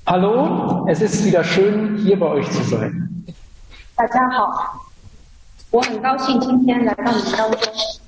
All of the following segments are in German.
Hallo, es ist wieder schön, hier bei euch zu sein. 大家好，我很高兴今天来到你们当中。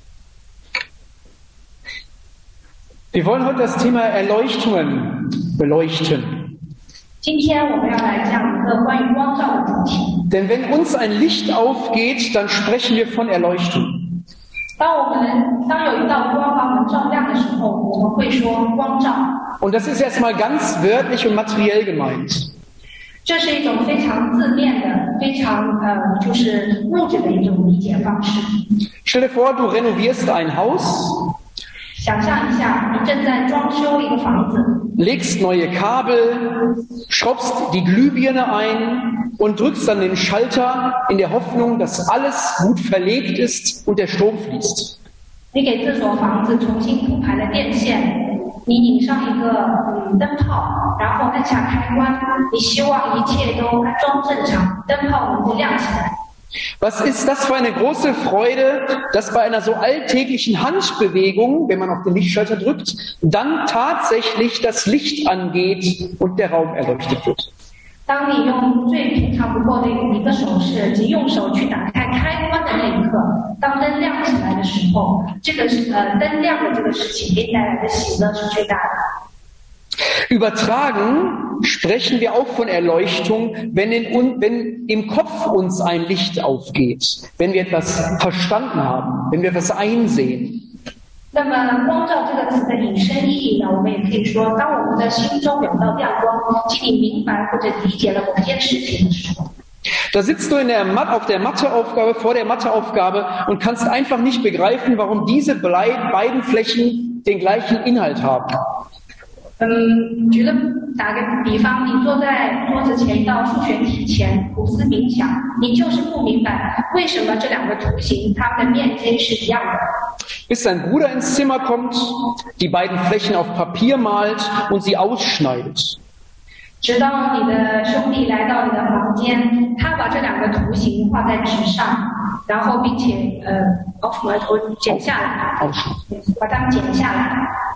Wir wollen heute das Thema Erleuchtungen beleuchten. 今天我们要来讲一个关于光照的主题。 Denn wenn uns ein Licht aufgeht, dann sprechen wir von Erleuchtung. 当有一道光把我们照亮的时候，我们会说光照。 Und das ist erstmal ganz wörtlich und materiell gemeint. 这是一种非常字面的、非常就是物质的一种理解方式。 Stell dir vor, du renovierst ein Haus, 想象一下，你正在装修一个房子， legst neue Kabel, schraubst die Glühbirne ein und drückst dann den Schalter in der Hoffnung, dass alles gut verlegt ist und der Strom fließt. 你给这所房子重新铺排了电线，你引上一个灯泡，然后按下开关，你希望一切都安装正常，灯泡能够亮起来。 Was ist das für eine große Freude, dass bei einer so alltäglichen Handbewegung, wenn man auf den Lichtschalter drückt, dann tatsächlich das Licht angeht und der Raum erleuchtet wird. 当你用最平常不过的一个手势，即用手去打开开关的那一刻，当灯亮起来的时候，这个灯亮的这个事情给你带来的喜乐是最大的。 Übertragen sprechen wir auch von Erleuchtung, wenn im Kopf uns ein Licht aufgeht, wenn wir etwas verstanden haben, wenn wir etwas einsehen. 那么光照这个词的引申意义呢，我们也可以说，当我们的心中有道亮光，即你明白或者理解了某件事情的时候。 Da sitzt du auf der Matheaufgabe, vor der Matheaufgabe und kannst einfach nicht begreifen, warum diese beiden Flächen den gleichen Inhalt haben. 打个比方，你坐在桌子前一道数学题前苦思冥想，你就是不明白为什么这两个图形它们的面积是一样的。 Bis dein Bruder ins Zimmer kommt, die beiden Flächen auf Papier malt und sie ausschneidet. 直到你的兄弟来到你的房间，他把这两个图形画在纸上，然后并且剪下来，把它们剪下来。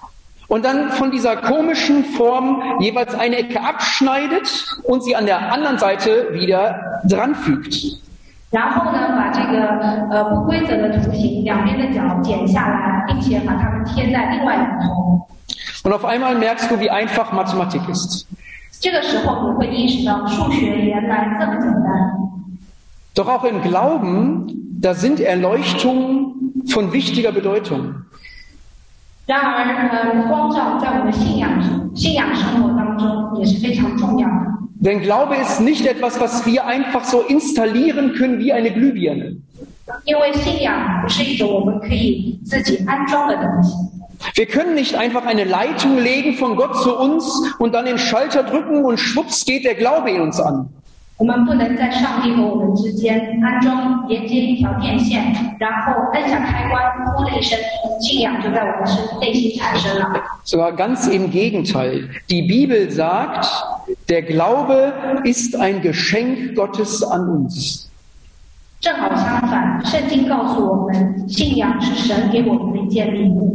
Und dann von dieser komischen Form jeweils eine Ecke abschneidet und sie an der anderen Seite wieder dranfügt. 然后呢，把这个不规则的图形两边的角剪下来，并且把它们贴在另外两头。 Und auf einmal merkst du, wie einfach Mathematik ist. 这个时候你会意识到数学原来这么简单。 Doch auch im Glauben, da sind Erleuchtungen von wichtiger Bedeutung. 然而，光照在我们信仰生活当中也是非常重要的。 Denn Glaube ist nicht etwas, was wir einfach so installieren können wie eine Glühbirne. 因为信仰不是一种我们可以自己安装的东西。 Wir können nicht einfach eine Leitung legen von Gott zu uns und dann den Schalter drücken und schwupps geht der Glaube in uns an. 我们不能在上帝和我们之间连接一条电线，然后按下开关，呼的一声，信仰就在我们内心产生了。 Sogar ganz im Gegenteil. Die Bibel sagt, der Glaube ist ein Geschenk Gottes an uns. 正好相反，圣经告诉我们，信仰是神给我们的一件礼物。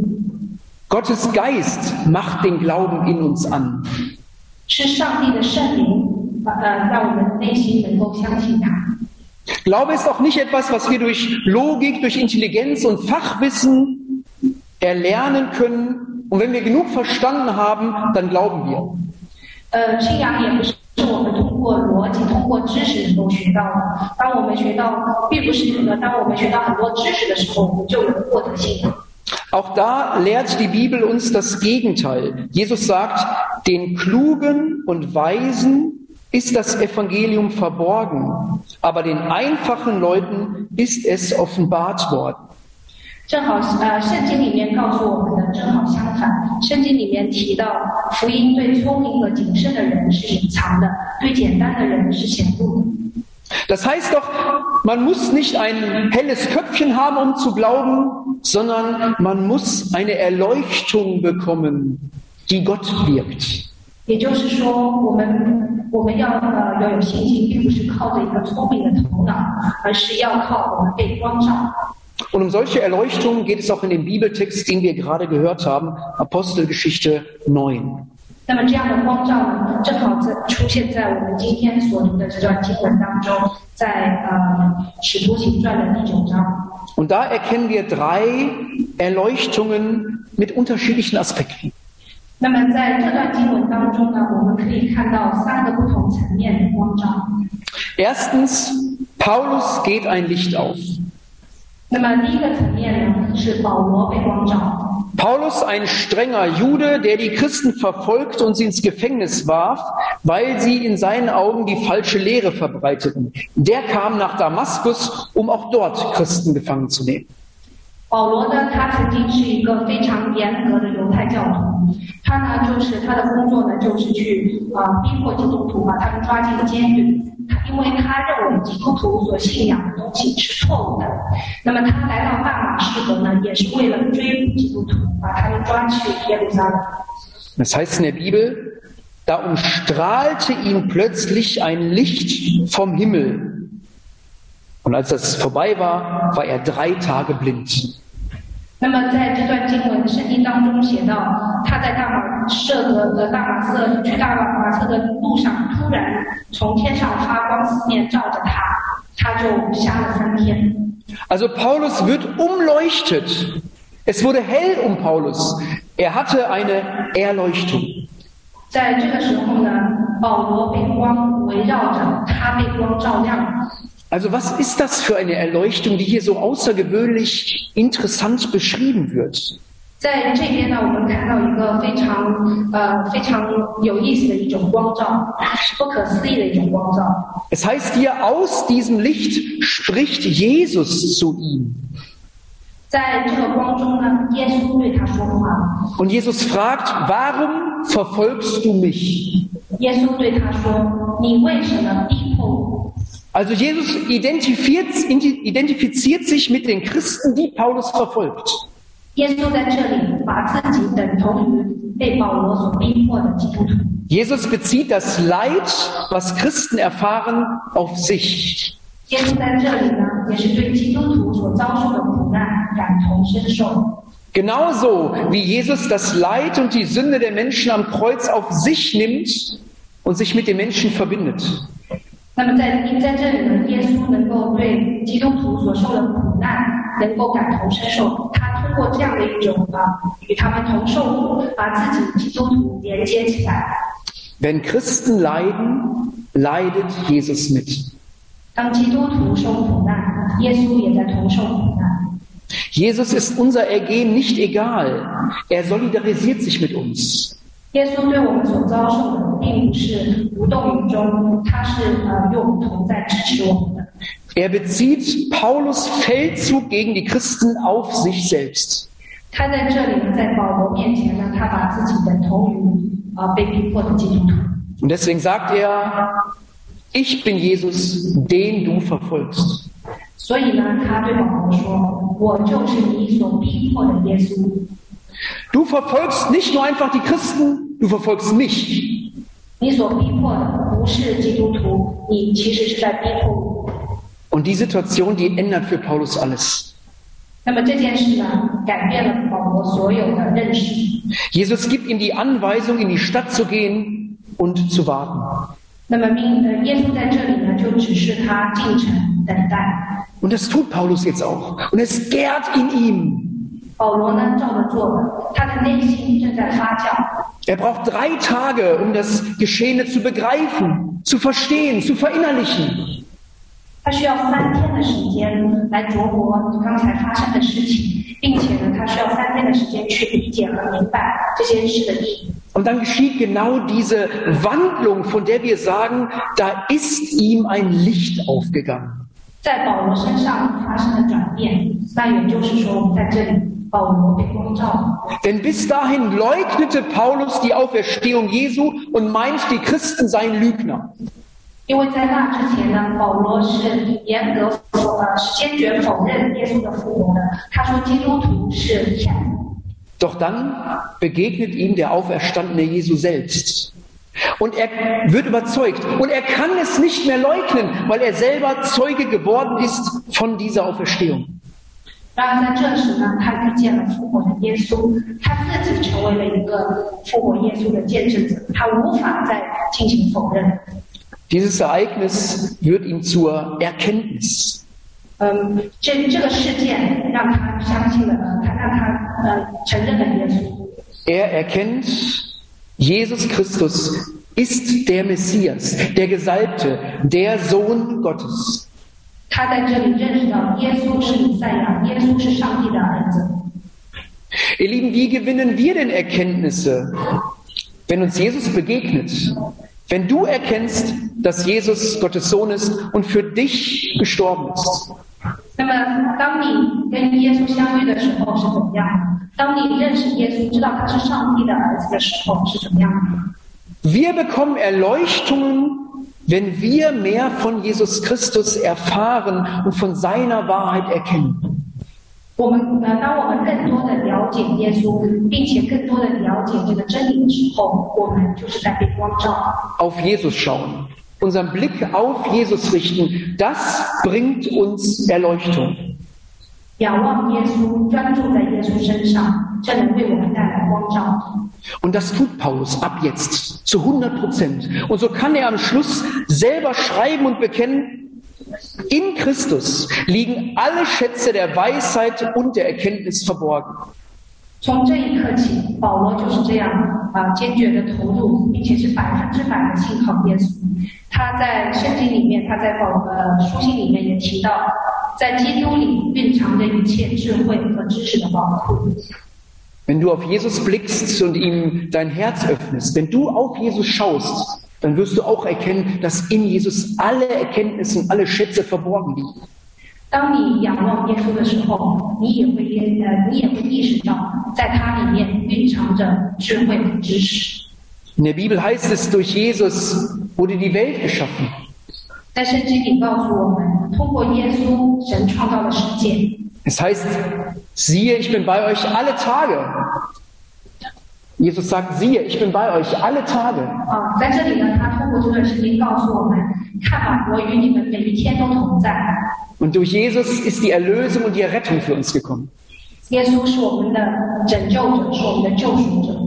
Gottes Geist macht den Glauben in uns an. 是上帝的圣灵。 让我们内心能够相信他。 Glaube ist auch nicht etwas, was wir durch Logik, durch Intelligenz und Fachwissen erlernen können. Und wenn wir genug verstanden haben, dann glauben wir. 信仰也不是我们通过逻辑、通过知识能够学到的。当我们学到很多知识的时候，我们就能获得信仰。 Auch da lehrt die Bibel uns das Gegenteil. Jesus sagt, den Klugen und Weisen ist das Evangelium verborgen, aber den einfachen Leuten ist es offenbart worden. 正好，圣经里面告诉我们的正好相反。圣经里面提到，福音对聪明和谨慎的人是隐藏的，对简单的人是显露的。 Das heißt doch, man muss nicht ein helles Köpfchen haben, um zu glauben, sondern man muss eine Erleuchtung bekommen, die Gott wirkt. 也就是说，我们要有信心，并不是靠着一个聪明的头脑，而是要靠我们被光照。 Und um solche Erleuchtungen geht es auch in dem Bibeltext, den wir gerade gehört haben, Apostelgeschichte 9. 那么这样的光照呢，正好出现在我们今天所读的这段经文当中，在使徒行传的第9章。 Und da erkennen wir 3 Erleuchtungen mit unterschiedlichen Aspekten. 那么在这段经文当中呢，我们可以看到3个不同层面的光照。 Erstens, Paulus geht ein Licht auf. 那么第一个层面呢，是保罗被光照。 Paulus, ein strenger Jude, der die Christen verfolgt und sie ins Gefängnis warf, weil sie in seinen Augen die falsche Lehre verbreiteten. Der kam nach Damaskus, um auch dort Christen gefangen zu nehmen. 保罗呢，他曾经是一个非常严格的犹太教徒，他的工作呢，就是去逼迫基督徒，把他们抓进监狱。因为他认为基督徒所信仰的东西是错误的。那么他来到大马士革呢，也是为了追捕基督徒，把他们抓去耶路撒冷。 Das heißt in der Bibel, da umstrahlte ihn plötzlich ein Licht vom Himmel. Und als das vorbei war, war er 3 Tage blind. 那么在这段经文圣经当中写到，他在大马色的路上，突然从天上发光四面照着他，他就瞎了3天。 Also Paulus wird umleuchtet. Es wurde hell um Paulus. Er hatte eine Erleuchtung. 在这个时候呢，保罗被光围绕着，他被光照亮。 Also was ist das für eine Erleuchtung, die hier so außergewöhnlich interessant beschrieben wird? 在这边呢，我们看到一个非常有意思的一种光照，不可思议的一种光照。 Es heißt hier, aus diesem Licht spricht Jesus zu ihm. 在这个光中呢，耶稣对他说话。 Und Jesus fragt, warum verfolgst du mich? 耶稣对他说：“你为什么逼迫我？” Also Jesus identifiziert sich mit den Christen, die Paulus verfolgt. 耶稣在这里把自己等同于被保罗所逼迫的基督徒。 Jesus bezieht das Leid, was Christen erfahren, auf sich. 耶稣在这里呢，也是对基督徒所遭受的苦难感同身受。 Genauso wie Jesus das Leid und die Sünde der Menschen am Kreuz auf sich nimmt und sich mit den Menschen verbindet. 那么在这里呢，耶稣能够对基督徒所受的苦难能够感同身受，他通过这样的一种与他们同受苦，把自己基督徒连接起来。 Wenn Christen leiden, leidet Jesus mit. 当基督徒受苦难，耶稣也在同受苦难。 Jesus ist unser Ergehen nicht egal. Er solidarisiert sich mit uns. 耶稣对我们所遭受的并不是无动于衷，他是与我们同在，支持我们的。 Er bezieht Paulus' Feldzug gegen die Christen auf sich selbst. 他在这里呢，在保罗面前呢，他把自己等同于被逼迫的基督徒。 Und deswegen sagt er, ich bin Jesus, den du verfolgst. 所以呢，他对保罗说：“我就是你所逼迫的耶稣。” Du verfolgst nicht nur einfach die Christen, du verfolgst mich. 你所逼迫的不是基督徒，你其实是在逼迫我。 Und die Situation, die ändert für Paulus alles. 那么这件事呢，改变了保罗所有的认识。 Jesus gibt ihm die Anweisung, in die Stadt zu gehen und zu warten. 那么耶稣在这里呢，就指示他进城等待。 Und das tut Paulus jetzt auch. Und es gärt in ihm. 保罗呢，照着做了，他的内心正在发酵。 Er braucht 3 Tage, um das Geschehene zu begreifen, zu verstehen, zu verinnerlichen. 他需要3天的时间来琢磨刚才发生的事情，并且呢，他需要3天的时间去理解和明白这件事的意义。 Und dann geschieht genau diese Wandlung, von der wir sagen, da ist ihm ein Licht aufgegangen. 在保罗身上发生了转变，那也就是说，我们在这里。保罗被光照。 Denn bis dahin leugnete Paulus die Auferstehung Jesu und meint, die Christen seien Lügner. 因为在那之前呢，保罗是坚决否认耶稣的复活的。他说基督徒是骗子。 Doch dann begegnet ihm der auferstandene Jesu selbst. Und er wird überzeugt. Und er kann es nicht mehr leugnen, weil er selber Zeuge geworden ist von dieser Auferstehung. 然而在这时呢，他遇见了复活的耶稣，他自己成为了一个复活耶稣的见证者，他无法再进行否认。 Dieses Ereignis wird ihm zur Erkenntnis. 这个事件让他相信了，让他承认了耶稣。 Erkennt, Jesus Christus ist der Messias, der Gesalbte, der Sohn Gottes. 他在这里认识到耶稣是弥赛亚，耶稣是上帝的儿子。 Ihr Lieben, wie gewinnen wir denn Erkenntnisse, wenn uns Jesus begegnet? Wenn du erkennst, dass Jesus Gottes Sohn ist und für dich gestorben ist. 那么，当你跟耶稣相遇的时候是怎么样的？当你认识耶稣，知道他是上帝的儿子的时候是怎么样的？ Wir bekommen Erleuchtungen,wenn wir mehr von Jesus Christus erfahren und von seiner Wahrheit erkennen. 当我们更多的了解耶稣，并且更多的了解这个真理的时候，我们就是在被光照。 Auf Jesus schauen, unseren Blick auf Jesus richten, das bringt uns Erleuchtung. 仰望耶稣，专注在耶稣身上，这能为我们带来光照。 Und das tut Paulus ab jetzt zu 100%. Und so kann er am Schluss selber schreiben und bekennen, in Christus liegen alle Schätze der Weisheit und der Erkenntnis verborgen. 从这一刻起，保罗就是这样坚决的投入，并且是100%的信靠耶稣。他在圣经里面，他在书信里面也提到，在基督里蕴藏着一切智慧和知识的宝库。 Wenn du auf Jesus blickst und ihm dein Herz öffnest, wenn du auf Jesus schaust, dann wirst du auch erkennen, dass in Jesus alle Erkenntnisse und alle Schätze verborgen liegen. 当你仰望耶稣的时候，你也会意识到，在他里面蕴藏着智慧和知识。 In der Bibel heißt es, durch Jesus wurde die Welt geschaffen. 在圣经里告诉我们，通过耶稣，神创造了世界。 Es heißt, siehe, ich bin bei euch alle Tage. Jesus sagt, siehe, ich bin bei euch alle Tage. 在这里呢，他通过这段圣经告诉我们，看吧，我与你们每一天都同在。 Und durch Jesus ist die Erlösung und die Errettung für uns gekommen. 耶稣是我们的拯救者，是我们的救赎者。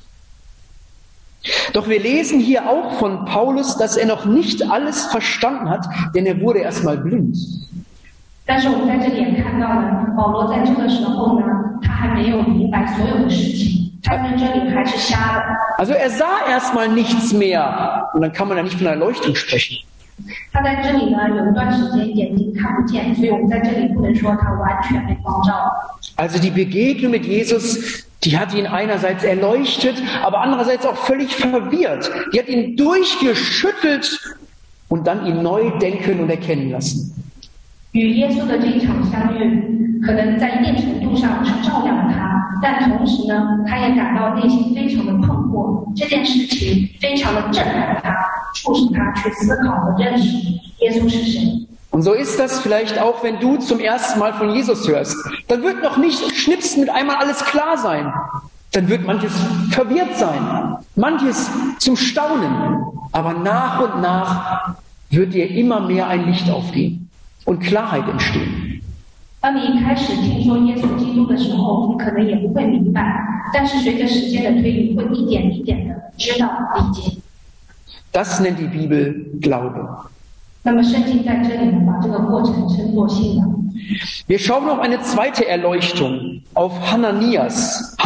Doch wir lesen hier auch von Paulus, dass er noch nicht alles verstanden hat, denn er wurde erstmal blind. 但是我们在这里也看到了，保罗在这个时候呢，他还没有明白所有的事情，他在这里还是瞎的。 Also er sah erstmal nichts mehr und dann kann man ja nicht von einer Erleuchtung sprechen. 他在这里呢，有一段时间眼睛看不见，所以我们在这里不能说他完全被光照。 Also die Begegnung mit Jesus, die hat ihn einerseits erleuchtet, aber andererseits auch völlig verwirrt. Die hat ihn durchgeschüttelt und dann ihn neu denken und erkennen lassen. 与耶稣的这一场相遇，可能在一定程度上是照亮了他，但同时呢，他也感到内心非常的困惑。这件事情非常的震撼他，促使他去思考和认识耶稣是谁。 Und so ist das vielleicht auch, wenn du zum ersten Mal von Jesus hörst. Dann wird noch nicht schnips mit einmal alles klar sein. Dann wird manches verwirrt sein, manches zum Staunen. Aber nach und nach wird dir immer mehr ein Licht aufgehen und Klarheit entstehen. 当你一开始听说耶稣基督的时候，你可能也不会明白，但是随着时间的推移，会一点一点的知道理解。 Das nennt die Bibel Glaube. 那么圣经在这里呢，把这个过程称作信仰。 Wir schauen auf eine zweite Erleuchtung, auf Hananias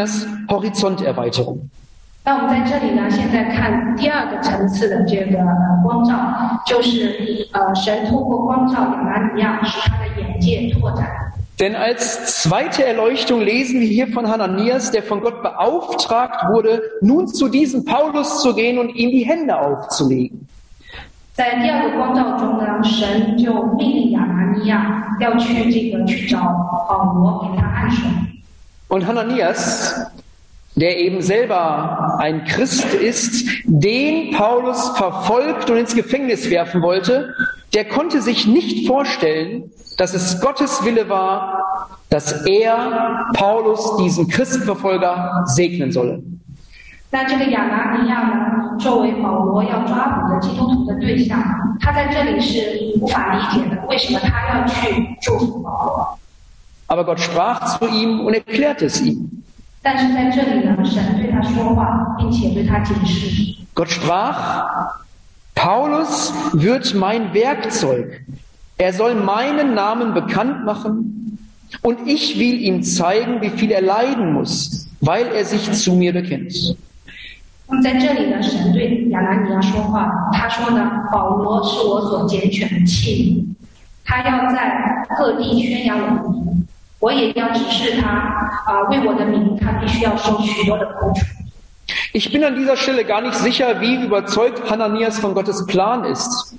Horizonterweiterung. 那我们在这里呢，现在看第二个层次的这个光照，就是神通过光照亚拿尼亚，使他的眼界拓展。 Denn als zweite Erleuchtung lesen wir hier von Hananias, der von Gott beauftragt wurde, nun zu diesem Paulus zu gehen und ihm die Hände aufzulegen. 在第二个光照中呢，神就命令亚拿尼亚要去找保罗，给他按手。 Und Hananias, der eben selber ein Christ ist, den Paulus verfolgt und ins Gefängnis werfen wollte, der konnte sich nicht vorstellen, dass es Gottes Wille war, dass er, Paulus, diesen Christenverfolger segnen solle. 那这个亚拿尼亚呢，作为保罗要抓捕的基督徒的对象，他在这里是无法理解的，为什么他要去祝福保罗 Aber Gott sprach zu ihm und erklärte es ihm. 但是在这里呢，神对他说话，并且对他解释。 Gott sprach, Paulus wird mein Werkzeug. Er soll meinen Namen bekannt machen und ich will ihm zeigen, wie viel er leiden muss, weil er sich zu mir bekennt. 那么在这里呢，神对亚拿尼亚说话，他说呢，保罗是我所拣选的器皿，他要在各地宣扬我的名，我也要指示他为我的名，他必须要受许多的苦楚。 Ich bin an dieser Stelle gar nicht sicher, wie überzeugt Hananias von Gottes Plan ist.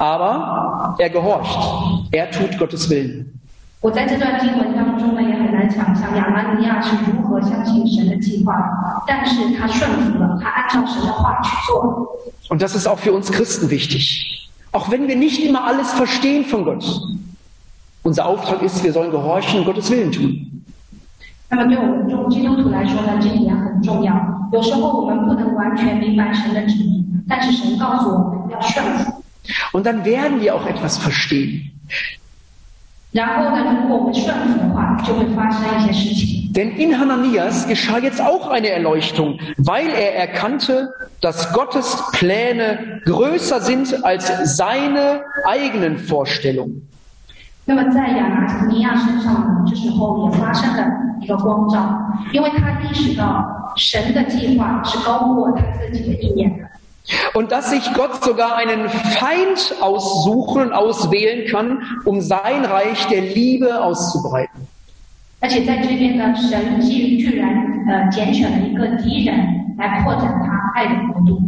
Aber er gehorcht. Er tut Gottes Willen. 我在这段经文当中呢，也很难想象亚拿尼亚是如何相信神的计划，但是他顺服了，他按照神的话去做。 Und das ist auch für uns Christen wichtig. Auch wenn wir nicht immer alles verstehen von Gott. Unser Auftrag ist, wir sollen gehorchen und Gottes Willen tun. 那么对我们基督徒来说呢，这一点很重要。有时候我们不能完全明白神的旨意，但是神告诉我们要顺服。 Und dann werden wir auch etwas verstehen. 然后呢，如果我们顺服的话，就会发生一些事情。 Denn in Hananias geschah jetzt auch eine Erleuchtung, weil er erkannte, dass Gottes Pläne größer sind als seine eigenen Vorstellungen. 那么在亚拿尼亚身上呢，这时候也发生了一个光照，因为他意识到神的计划是高过他自己的意念的。 Und dass sich Gott sogar einen Feind aussuchen und auswählen kann, um sein Reich der Liebe auszubreiten. 而且在这边呢，神居然拣选了一个敌人来扩展他爱的国度。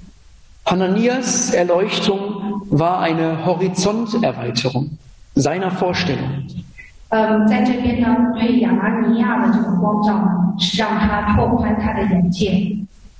Hananias Erleuchtung war eine Horizonterweiterung seiner Vorstellung. 在这边呢，对亚拿尼亚的这个光照呢，是让他拓宽他的眼界。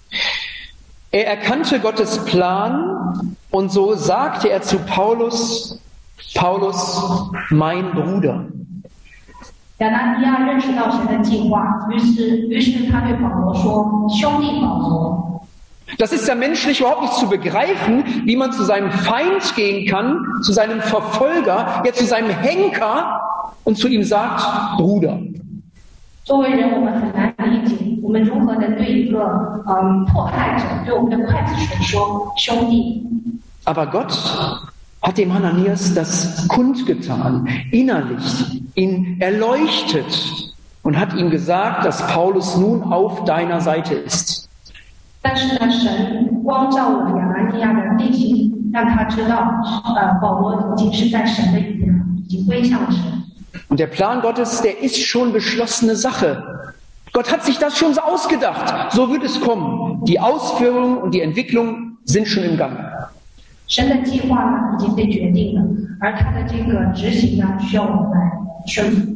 Er erkannte Gottes Plan und so sagte er zu Paulus, Paulus, mein Bruder. 亚拿尼亚认识到神的计划，于是他对保罗说：“兄弟保罗。” Das ist ja menschlich überhaupt nicht zu begreifen, wie man zu seinem Feind gehen kann, zu seinem Verfolger, ja zu seinem Henker und zu ihm sagt, Bruder. 作为人，我们很难理解，我们如何能对一个迫害者，对我们的刽子手说兄弟。 Aber Gott hat dem Hananias das kundgetan, innerlich, ihn erleuchtet und hat ihm gesagt, dass Paulus nun auf deiner Seite ist. 但是呢，神光照了亚拿尼亚的内心，让他知道，保罗已经是在神的一边了，已经归向了神。 Und der Plan Gottes, der ist schon beschlossene Sache. Gott hat sich das schon so ausgedacht. So wird es kommen. Die Ausführung und die Entwicklung sind schon im Gang. 神的计划呢已经被决定了，而他的这个执行呢，需要我们来顺服。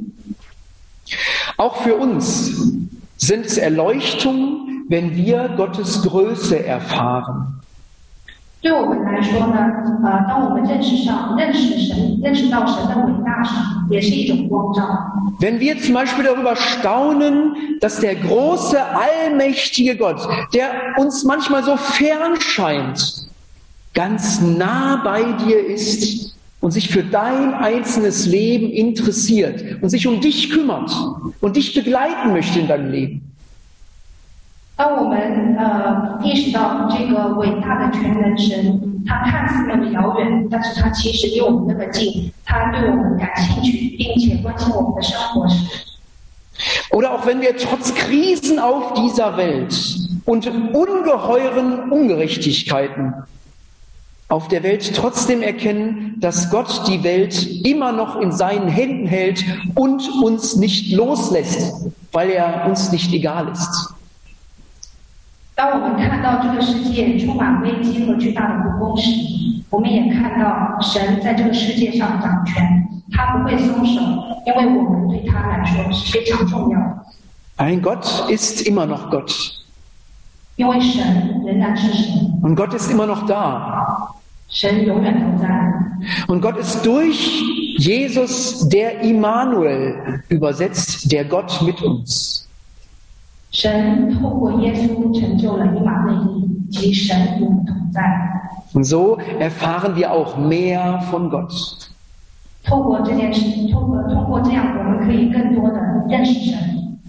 Auch für uns sind es Erleuchtungen, wenn wir Gottes Größe erfahren. 对我们来说呢，当我们认识到神的伟大时，也是一种光照。 Wenn wir zum Beispiel darüber staunen, dass der große, allmächtige Gott, der uns manchmal so fern scheint, ganz nah bei dir ist und sich für dein einzelnes Leben interessiert und sich um dich kümmert und dich begleiten möchte in deinem Leben. 当我们意识到这个伟大的全能神，他看似那么遥远，但是他其实离我们那么近，他对我们感兴趣，并且关心我们的生活时。 Oder auch wenn wir trotz Krisen auf dieser Welt und ungeheuren Ungerechtigkeiten auf der Welt trotzdem erkennen, dass Gott die Welt immer noch in seinen Händen hält und uns nicht loslässt, weil er uns nicht egal ist. 当我们看到这个世界充满危机和巨大的不公时，我们也看到神在这个世界上掌权，他不会松手，因为我们对他来说是非常重要的。 Ein Gott ist immer noch Gott. 因为神仍然是神。 Und Gott ist immer noch da. 神永远都在。 Und Gott ist durch Jesus der Immanuel, übersetzt der Gott mit uns. 神透过耶稣成就了以马内利，即神与我们同在。 Und so erfahren wir auch mehr von Gott. 透过这件事，通过这样，我们可以更多的认识神。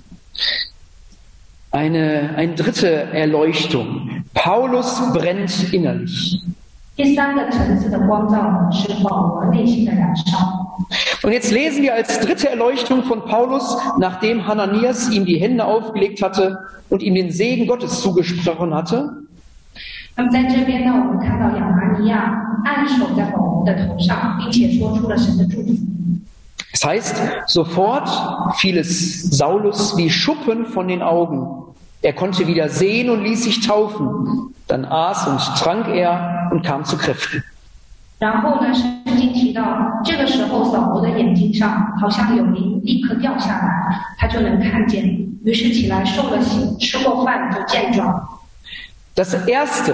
Eine dritte Erleuchtung. Paulus brennt innerlich. 第三个层次的光照呢，是保罗内心的燃烧。 Und jetzt lesen wir als dritte Erleuchtung von Paulus, nachdem Hananias ihm die Hände aufgelegt hatte und ihm den Segen Gottes zugesprochen hatte. 那么在这边呢，我们看到亚拿尼亚按手在保罗的头上，并且说出了神的祝福。 Das heißt, sofort fiel es Saulus wie Schuppen von den Augen. Er konnte wieder sehen und ließ sich taufen. Dann aß und trank er und kam zu Kräften. 然后呢，圣经提到，这个时候扫罗的眼睛上好像有灵立刻掉下来，他就能看见，于是起来受了洗，吃过饭就健壮。 Das Erste,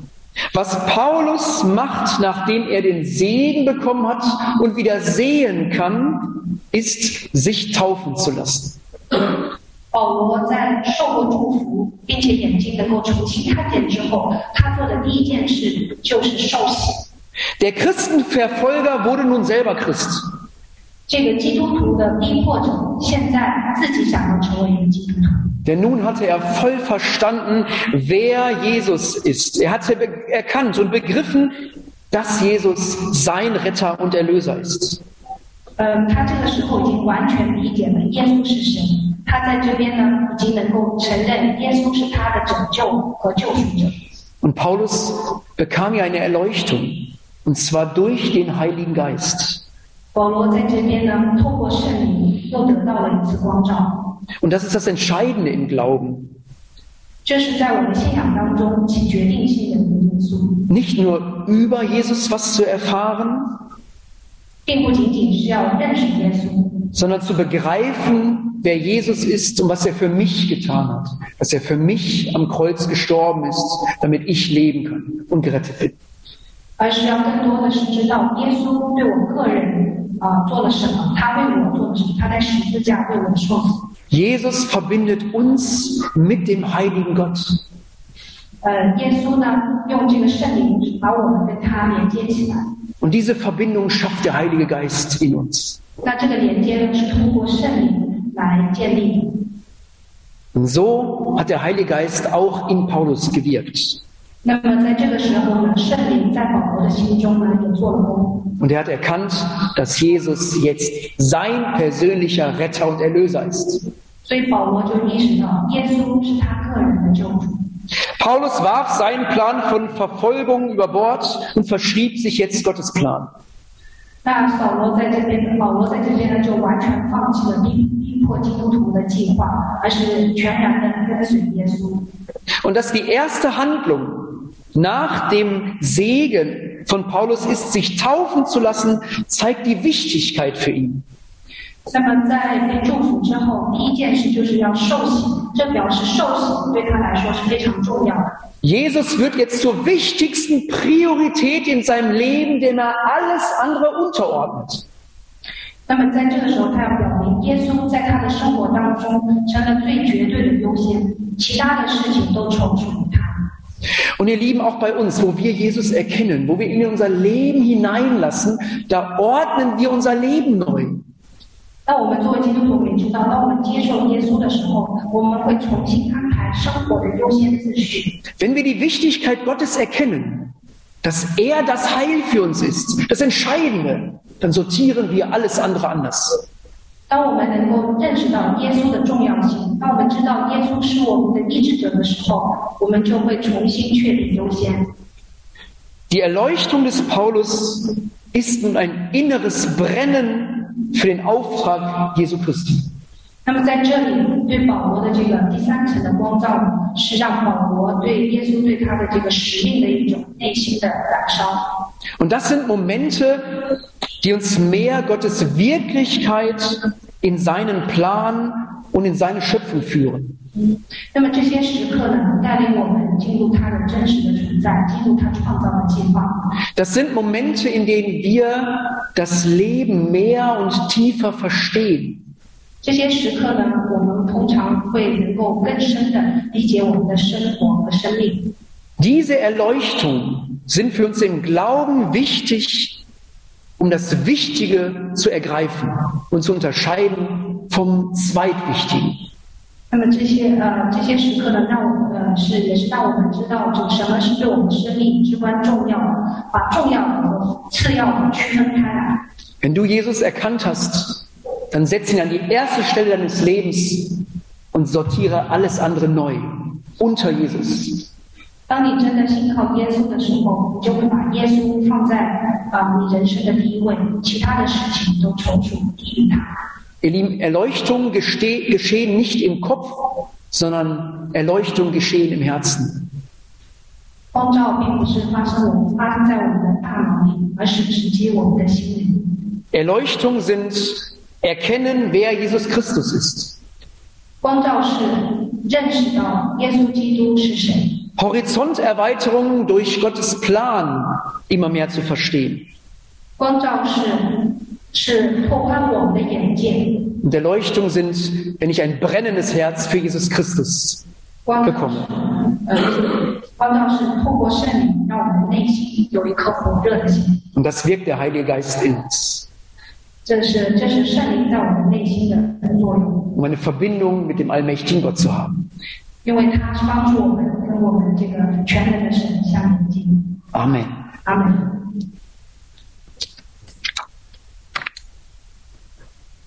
was Paulus macht, nachdem er den Segen bekommen hat und wieder sehen kann, ist, sich taufen zu lassen. 保罗在受过祝福，并且眼睛能够重新看见之后，他做的第一件事就是受洗。 Der Christenverfolger wurde nun selber Christ. 这个基督徒的逼迫者，现在自己想要成为一个基督徒。 Denn nun hatte er voll verstanden, wer Jesus ist. Er hatte erkannt und begriffen, dass Jesus sein Retter und Erlöser ist. 他这个时候已经完全理解了耶稣是神。他在这边呢，已经能够承认耶稣是他的拯救和救赎者。 Und Paulus bekam ja eine Erleuchtung, und zwar durch den Heiligen Geist. 保罗在这边呢，透过圣灵又得到了一次光照。 Und das ist das Entscheidende im Glauben. 这是在我们信仰当中起决定性的一个因素。 Nicht nur über Jesus was zu erfahren, 并不仅仅是要认识耶稣， sondern zu begreifen, wer Jesus ist und was er für mich getan hat. Dass er für mich am Kreuz gestorben ist, damit ich leben kann und gerettet bin. 而是要更多的是知道耶稣对我个人做了什么，他为我做了什么，他在十字架为我受死。 Jesus verbindet uns mit dem heiligen Gott. 耶稣呢，用这个圣灵把我们跟他连接起来。 Und diese Verbindung schafft der Heilige Geist in uns. 那这个连接呢，是通过圣灵来建立的。 Und so hat der Heilige Geist auch in Paulus gewirkt. 那么在这个时候呢，圣灵在保罗的心中呢也做了工。 Und er hat erkannt, dass Jesus jetzt sein persönlicher Retter und Erlöser ist. 所以保罗就意识到，耶稣是他个人的救主。 Paulus warf seinen Plan von Verfolgung über Bord und verschrieb sich jetzt Gottes Plan. 那保罗在这边呢，就完全放弃了逼迫基督徒的计划，而是全然的跟随耶稣。 Und dass die erste Handlung nach dem Segen von Paulus ist, sich taufen zu lassen, zeigt die Wichtigkeit für ihn. 那么在被祝福之后，第一件事就是要受洗，这表示受洗对他来说是非常重要的。 Jesus wird jetzt zur wichtigsten Priorität in seinem Leben, dem er alles andere unterordnet. 那么在这个时候，他要表明耶稣在他的生活当中成了最绝对的优先，其他的事情都从属于他。 Und ihr Lieben, auch bei uns, wo wir Jesus erkennen, wo wir ihn in unser Leben hineinlassen, da ordnen wir unser Leben neu. 那我们作为基督徒也知道，当我们接受耶稣的时候，我们会重新安排生活的优先次序。 Wenn wir die Wichtigkeit Gottes erkennen, dass er das Heil für uns ist, das Entscheidende, dann sortieren wir alles andere anders. 当我们能够认识到耶稣的重要性，当我们知道耶稣是我们的医治者的时候，我们就会重新确定优先。 Die Erleuchtung des Paulus ist nun ein inneres Brennen für den Auftrag Jesu Christi. 那么在这里，对保罗的这个第三层的光照，是让保罗对耶稣对他的这个使命的一种内心的燃烧。 Und das sind Momente, die uns mehr Gottes Wirklichkeit in seinen Plan und in seine Schöpfung führen. 那么这些时刻呢，带领我们进入他的真实的存在，进入他创造的计划。 Das sind Momente, in denen wir das Leben mehr und tiefer verstehen. 这些时刻呢，我们通常会能够更深的理解我们的生活和生命。 Diese Erleuchtung sind für uns im Glauben wichtig, um das Wichtige zu ergreifen und zu unterscheiden vom Zweitwichtigen. 那么这些时刻呢，让我们也是让我们知道，这什么是对我们生命至关重要的，把重要的和次要的区分开来。 Wenn du Jesus erkannt hast, dann setz ihn an die erste Stelle deines Lebens und sortiere alles andere neu unter Jesus. 当你真的信靠耶稣的时候，你就会把耶稣放在你人生的第一位，其他的事情都从属低于他。 Ihr Lieben, Erleuchtung geschehen nicht im Kopf, sondern Erleuchtung geschehen im Herzen. 光照并不是发生在我们的大脑里，而是直击我们的心灵。 Erleuchtung sind erkennen, wer Jesus Christus ist. 光照是认识到耶稣基督是谁。 Horizonterweiterung durch Gottes Plan immer mehr zu verstehen. 光照是拓宽我们的眼界。 Und Erleuchtung sind, wenn ich ein brennendes Herz für Jesus Christus bekomme. 光照是透过圣灵，让我们内心有一颗火热的心。 Und das wirkt der Heilige Geist in uns. 这是圣灵在我们内心的作用。 Um eine Verbindung mit dem allmächtigen Gott zu haben. 因为它是帮助我们跟我们这个全能的神相连接。 Amen. Amen.